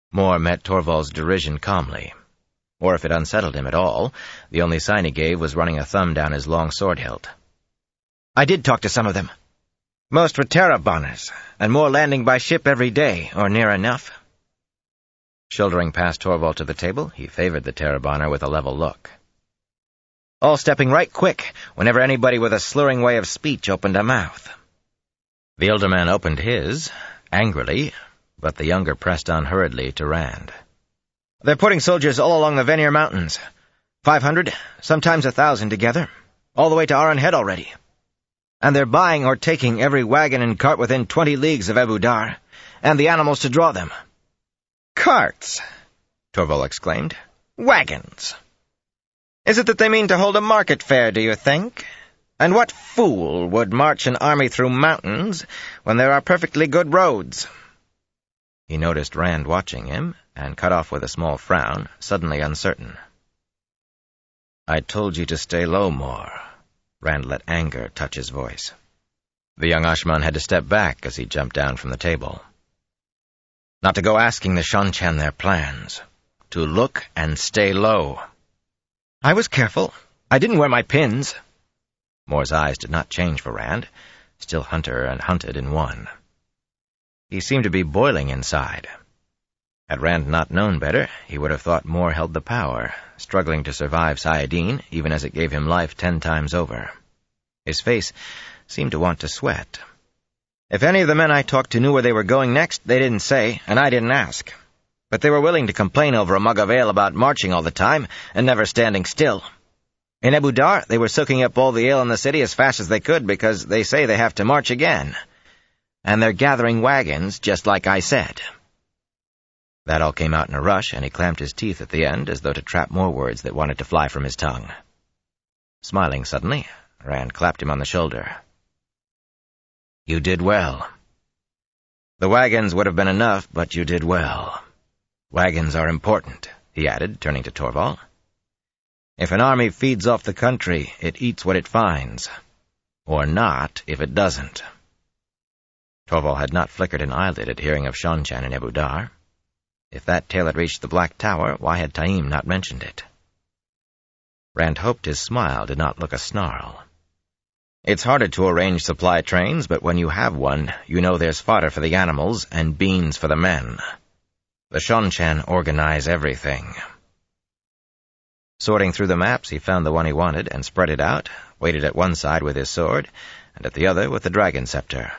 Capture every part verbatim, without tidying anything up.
Moore met Torvald's derision calmly. Or if it unsettled him at all, the only sign he gave was running a thumb down his long sword hilt. "I did talk to some of them. Most were Tarabonners, and more landing by ship every day, or near enough." Shouldering past Torvald to the table, he favored the Tarabonner with a level look. "All stepping right quick, whenever anybody with a slurring way of speech opened a mouth." The elder man opened his, angrily, but the younger pressed on hurriedly to Rand. "They're putting soldiers all along the Vanir Mountains. Five hundred, sometimes a thousand together, all the way to Aran Head already. And they're buying or taking every wagon and cart within twenty leagues of Ebou Dar, and the animals to draw them." "Carts!" Torvald exclaimed. "Wagons! Is it that they mean to hold a market fair, do you think? And what fool would march an army through mountains when there are perfectly good roads?" He noticed Rand watching him, and cut off with a small frown, suddenly uncertain. "I told you to stay low, Moore." Rand let anger touch his voice. The young Ashman had to step back as he jumped down from the table. "Not to go asking the Shonchan their plans. To look and stay low." "I was careful. I didn't wear my pins." Moore's eyes did not change for Rand, still hunter and hunted in one. He seemed to be boiling inside. Had Rand not known better, he would have thought Moore held the power, struggling to survive Saladin, even as it gave him life ten times over. His face seemed to want to sweat. "If any of the men I talked to knew where they were going next, they didn't say, and I didn't ask. But they were willing to complain over a mug of ale about marching all the time, and never standing still. In Ebou Dar, they were soaking up all the ale in the city as fast as they could because they say they have to march again. And they're gathering wagons, just like I said." That all came out in a rush, and he clamped his teeth at the end as though to trap more words that wanted to fly from his tongue. Smiling suddenly, Rand clapped him on the shoulder. "You did well. The wagons would have been enough, but you did well. Wagons are important," he added, turning to Torvald. "If an army feeds off the country, it eats what it finds. Or not, if it doesn't." Torvald had not flickered an eyelid at hearing of Shonchan in Ebou Dar. If that tale had reached the Black Tower, why had Taim not mentioned it? Rand hoped his smile did not look a snarl. "It's harder to arrange supply trains, but when you have one, you know there's fodder for the animals and beans for the men. The Shonchan organize everything." Sorting through the maps, he found the one he wanted and spread it out, waited at one side with his sword, and at the other with the dragon scepter.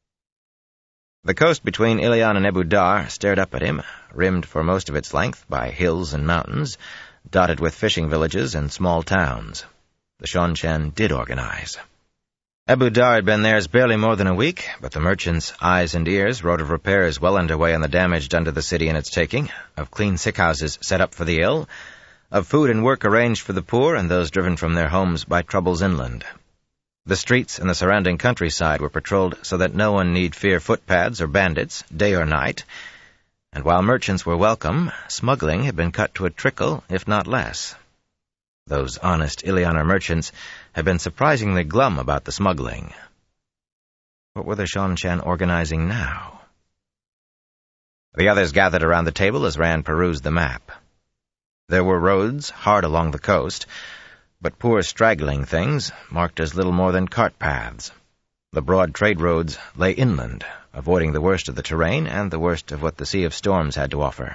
The coast between Ilion and Ebou Dar stared up at him, rimmed for most of its length by hills and mountains, dotted with fishing villages and small towns. The Shonchan did organize. Ebou Dar had been theirs barely more than a week, but the merchants' eyes and ears wrote of repairs well underway on the damage done to the city in its taking, of clean sick houses set up for the ill, of food and work arranged for the poor and those driven from their homes by troubles inland. The streets and the surrounding countryside were patrolled so that no one need fear footpads or bandits, day or night, and while merchants were welcome, smuggling had been cut to a trickle, if not less. Those honest Illianer merchants had been surprisingly glum about the smuggling. What were the Shonchan organizing now? The others gathered around the table as Rand perused the map. There were roads hard along the coast, but poor straggling things, marked as little more than cart paths. The broad trade roads lay inland, avoiding the worst of the terrain and the worst of what the Sea of Storms had to offer.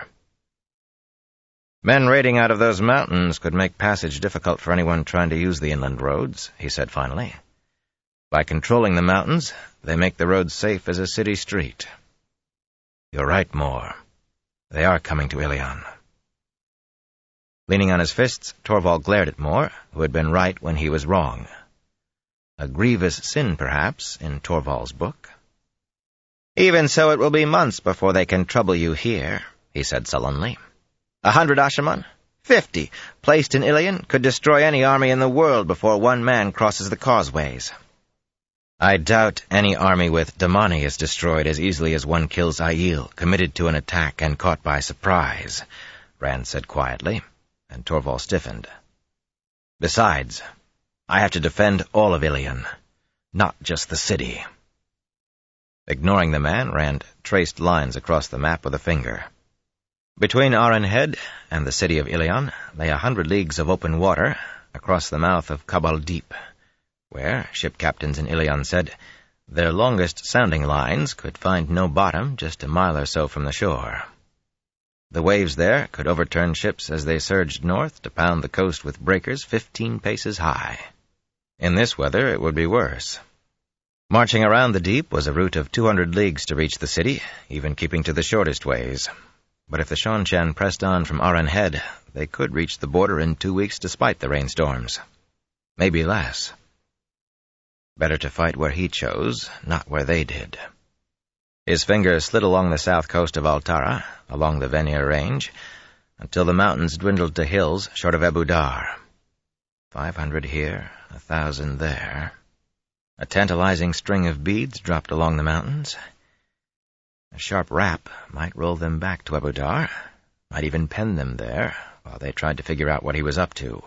"Men raiding out of those mountains could make passage difficult for anyone trying to use the inland roads," he said finally. "By controlling the mountains, they make the roads safe as a city street." "You're right, Moore. They are coming to Ilion." Leaning on his fists, Torvald glared at Moore, who had been right when he was wrong. A grievous sin, perhaps, in Torvald's book. "Even so, it will be months before they can trouble you here," he said sullenly. "A hundred Ashaman, fifty, placed in Ilion, could destroy any army in the world before one man crosses the causeways." "I doubt any army with Damani is destroyed as easily as one kills Aiel, committed to an attack and caught by surprise," Rand said quietly, and Torvald stiffened. "Besides, I have to defend all of Ilion, not just the city." Ignoring the man, Rand traced lines across the map with a finger. Between Aran Head and the city of Ilion lay a hundred leagues of open water across the mouth of Kabul Deep, where, ship captains in Ilion said, their longest sounding lines could find no bottom just a mile or so from the shore. The waves there could overturn ships as they surged north to pound the coast with breakers fifteen paces high. In this weather it would be worse. Marching around the deep was a route of two hundred leagues to reach the city, even keeping to the shortest ways. But if the Seanchan pressed on from Aran Head, they could reach the border in two weeks despite the rainstorms. Maybe less. Better to fight where he chose, not where they did. His finger slid along the south coast of Altara, along the Venir Range, until the mountains dwindled to hills short of Abu Dar. Five hundred here, a thousand there. A tantalizing string of beads dropped along the mountains. A sharp rap might roll them back to Abu Dar, might even pen them there, while they tried to figure out what he was up to.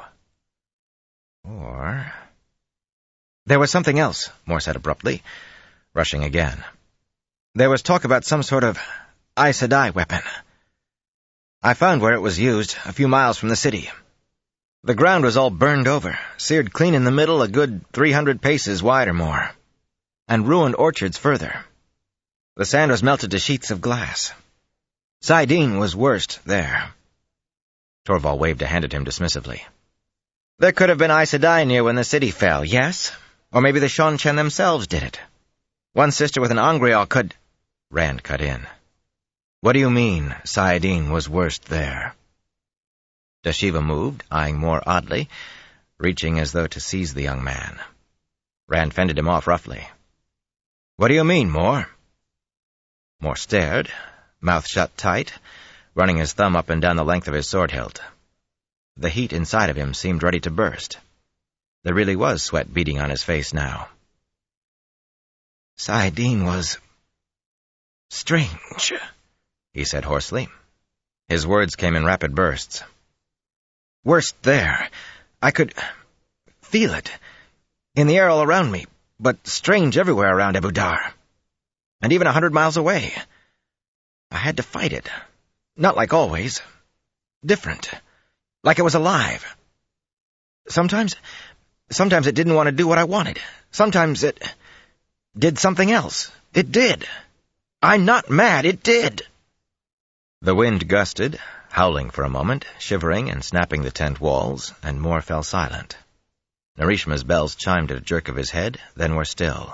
Or... There was something else, Moore said abruptly, rushing again. There was talk about some sort of Aes Sedai weapon. I found where it was used, a few miles from the city. The ground was all burned over, seared clean in the middle a good three hundred paces wide or more, and ruined orchards further. The sand was melted to sheets of glass. saidin was worst there. Torvald waved a hand at him dismissively. There could have been Aes Sedai near when the city fell, yes? Or maybe the Seanchan themselves did it. One sister with an Angreal could... Rand cut in. What do you mean, saidin was worst there? Dashiva moved, eyeing Moore oddly, reaching as though to seize the young man. Rand fended him off roughly. What do you mean, Moore? Moore stared, mouth shut tight, running his thumb up and down the length of his sword hilt. The heat inside of him seemed ready to burst. There really was sweat beading on his face now. saidin was... strange, he said hoarsely. His words came in rapid bursts. Worst there. I could feel it. In the air all around me, but strange everywhere around Abu Dar. And even a hundred miles away. I had to fight it. Not like always. Different. Like it was alive. Sometimes... Sometimes it didn't want to do what I wanted. Sometimes it... did something else. It did. I'm not mad. It did. The wind gusted, howling for a moment, shivering and snapping the tent walls, and Moore fell silent. Narishma's bells chimed at a jerk of his head, then were still.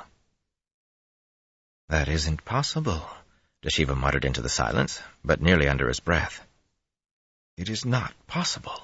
That isn't possible, Dashiva muttered into the silence, but nearly under his breath. It is not possible.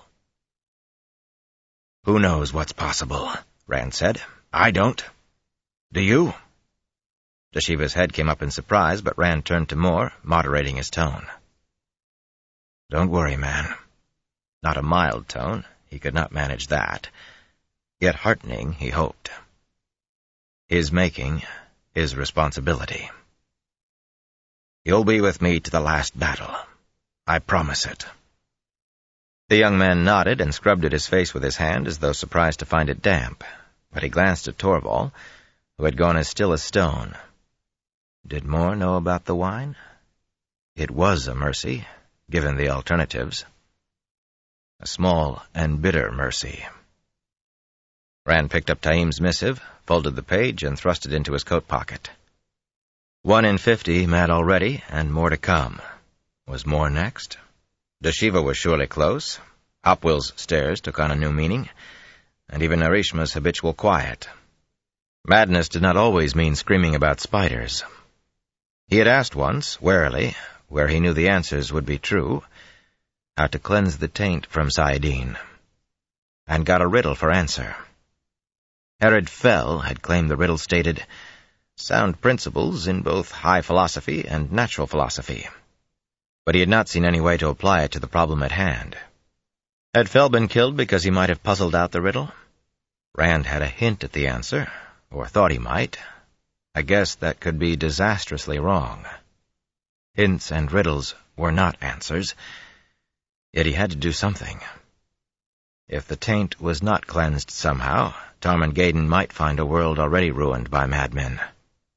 Who knows what's possible, Rand said. I don't. Do you? Dashiva's head came up in surprise, but Rand turned to Moore, moderating his tone. Don't worry, man. Not a mild tone. He could not manage that. Yet heartening, he hoped. His making, his responsibility. You'll be with me to the last battle. I promise it. The young man nodded and scrubbed at his face with his hand as though surprised to find it damp, but he glanced at Torvald, who had gone as still as stone. Did Moore know about the wine? It was a mercy, given the alternatives. A small and bitter mercy. Rand picked up Taim's missive, folded the page, and thrust it into his coat pocket. One in fifty mad already, and more to come. Was Moore next? Dashiva was surely close. Hopwell's stares took on a new meaning, and even Narishma's habitual quiet. Madness did not always mean screaming about spiders. He had asked once, warily, where he knew the answers would be true, how to cleanse the taint from saidin, and got a riddle for answer. Herod Fell had claimed the riddle stated, sound principles in both high philosophy and natural philosophy. But he had not seen any way to apply it to the problem at hand. Had Fell been killed because he might have puzzled out the riddle? Rand had a hint at the answer, or thought he might. A guess that could be disastrously wrong. Hints and riddles were not answers, yet he had to do something. If the taint was not cleansed somehow, Tarman Gaydon might find a world already ruined by madmen.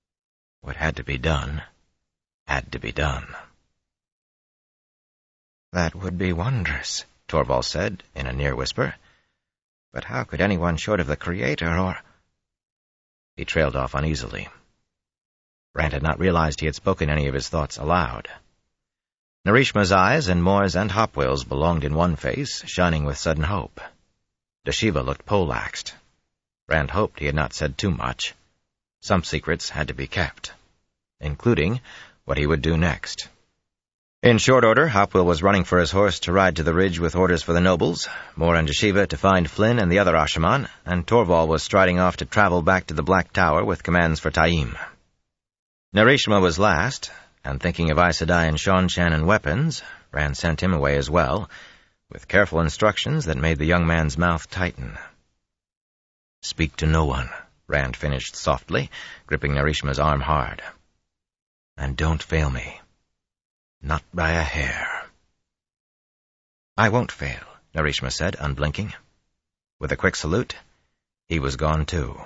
What had to be done, had to be done. "That would be wondrous," Torvald said, in a near whisper. "But how could anyone short of the Creator, or—" He trailed off uneasily. Rand had not realized he had spoken any of his thoughts aloud. Narishma's eyes and Moore's and Hopwell's belonged in one face, shining with sudden hope. Dashiva looked poleaxed. Rand hoped he had not said too much. Some secrets had to be kept, including what he would do next. In short order, Hopwell was running for his horse to ride to the ridge with orders for the nobles, Moore and Dashiva to find Flynn and the other Ashaman, and Torvald was striding off to travel back to the Black Tower with commands for Taim. Narishma was last, and thinking of Aes Sedai and Seanchan and weapons, Rand sent him away as well, with careful instructions that made the young man's mouth tighten. "Speak to no one," Rand finished softly, gripping Narishma's arm hard. "And don't fail me. Not by a hair." "I won't fail," Narishma said, unblinking. With a quick salute, he was gone too.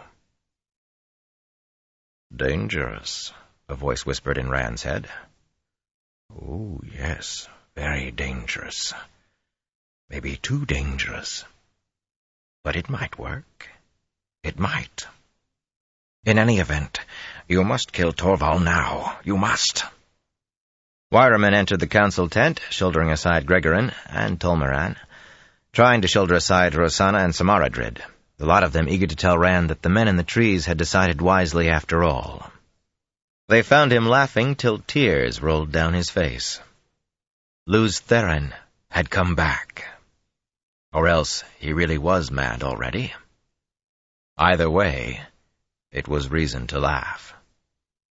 "Dangerous," a voice whispered in Rand's head. "Oh, yes, very dangerous. Maybe too dangerous. But it might work. It might. In any event, you must kill Torvald now. You must." Wireman entered the council tent, shouldering aside Gregorin and Tolmeran, trying to shoulder aside Rosanna and Samaradrid, the lot of them eager to tell Rand that the men in the trees had decided wisely after all. They found him laughing till tears rolled down his face. Luz Theron had come back. Or else he really was mad already. Either way, it was reason to laugh.